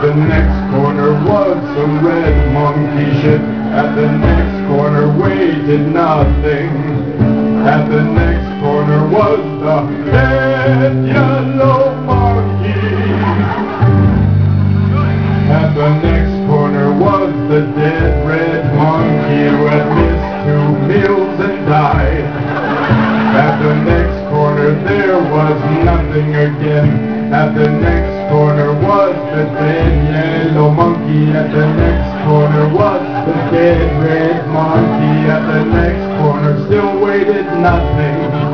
the next corner was some red monkey shit. At the next corner waited nothing. At the next corner was the dead yellow monkey. At the next corner was the dead red monkey who had missed 2 meals and died. At the next corner there was nothing again. At the next corner was the dead yellow monkey. At the next corner was the dead red monkey. At the next corner still waited nothing.